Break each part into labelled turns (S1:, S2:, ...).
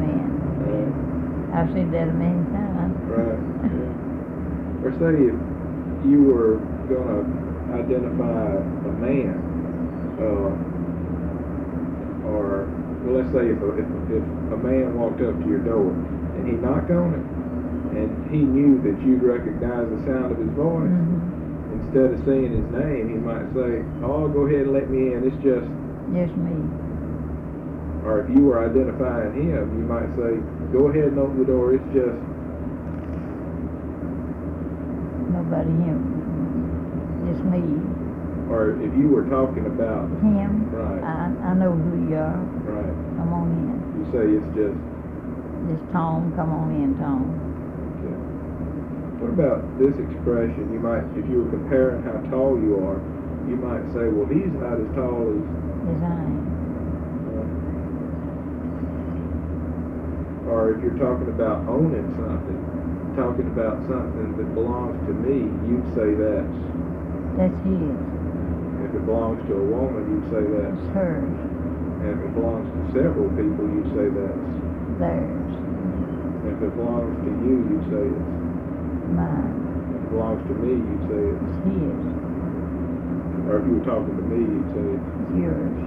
S1: man. I've said that a many times.
S2: Right. Yeah. Or say if you were going to identify a man, or well, let's say if a man walked up to your door and he knocked on it, and he knew that you'd recognize the sound of his voice, instead of saying his name, he might say, "Oh, go ahead and let me in. It's just
S1: me."
S2: Or if you were identifying him, you might say, "Go ahead and open the door. It's just
S1: nobody him. Just me.
S2: Or if you were talking about
S1: him,
S2: right?
S1: I know who you are.
S2: Right.
S1: Come on in.
S2: You say it's just
S1: Tom. Come on in, Tom.
S2: Okay. What about this expression? You might, if you were comparing how tall you are, you might say, "Well, he's not as tall as
S1: I am."
S2: Or if you're talking about owning something, talking about something that belongs to me, you'd say
S1: that's his.
S2: If it belongs to a woman, you'd say that's
S1: hers.
S2: And if it belongs to several people, you'd say that's
S1: theirs.
S2: And if it belongs to you, you'd say it's
S1: mine.
S2: If it belongs to me, you'd say it's
S1: his.
S2: Or if you were talking to me, you'd say it's
S1: yours.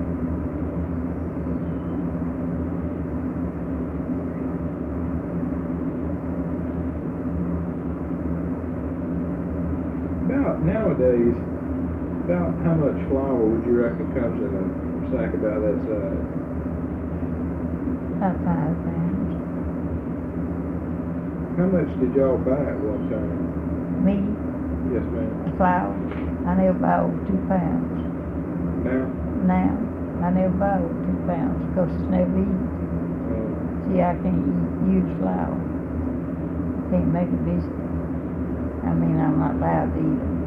S2: Nowadays, about how much flour would you reckon comes in a sack about that size?
S1: About 5 pounds.
S2: How much did y'all buy at one time?
S1: Me?
S2: Yes, ma'am.
S1: Flour? I never buy over 2 pounds. Now? I never buy over 2 pounds because it's never eaten. See, I can't use flour. Can't make a biscuit. I mean, I'm not allowed to eat them.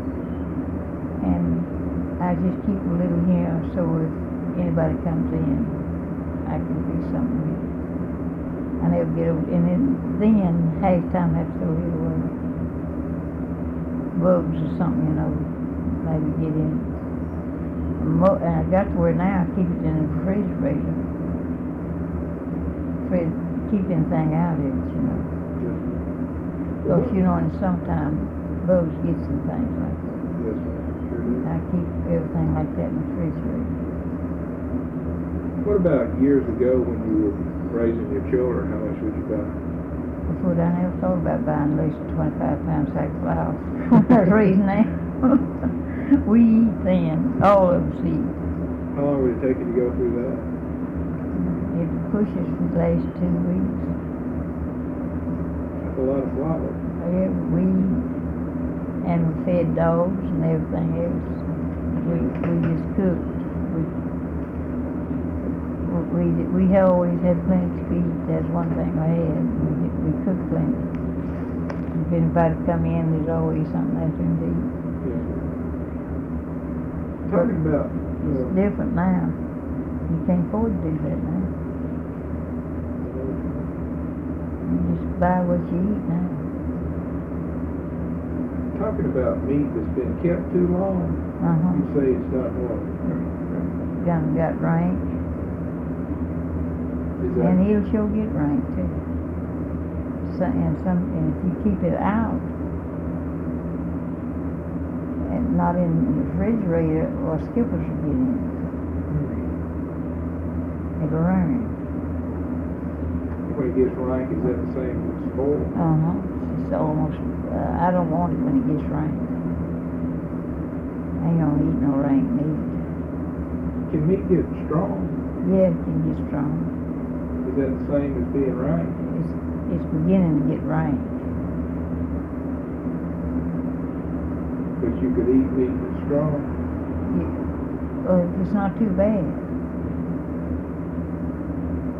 S1: And I just keep a little here so if anybody comes in, I can do something with it. I never get over, and then half the time I have to throw it away. Bugs or something, maybe get in it. And I got to where now I keep it in the refrigerator. Keep anything out of it, Because, in the summertime, bugs get some things like that.
S2: Yes, ma'am.
S1: I keep everything like that in the refrigerator.
S2: What about years ago when you were raising your children? How much would you buy?
S1: Before I never thought about buying at least a 25-pound sack of flour. That's the reason now. We eat then. All of us eat.
S2: How long would it take you to go through that?
S1: It pushes for the last 2 weeks.
S2: That's a lot of flour.
S1: Yeah, we eat. And we fed dogs and everything else. We just cooked. We always had plenty to eat. That's one thing I had. We cooked plenty. If anybody come in, there's always something left for them to eat.
S2: Yeah. Talking about...
S1: It's different now. You can't afford to do that now. You just buy what you eat now.
S2: Talking about meat that's been kept too long, you say it's not what?
S1: Got rank. And it'll sure get rank too. And if you keep it out, and not in the refrigerator, or skippers will get in it. It'll run.
S2: When it gets rank, is that the same as spoiled?
S1: It's almost, I don't want it when it gets rank. I ain't gonna eat no rank meat.
S2: Can meat get strong?
S1: Yeah, it can get strong.
S2: Is that the same as being rank?
S1: It's beginning to get rank.
S2: But you could eat meat that's strong?
S1: Well, it's not too bad.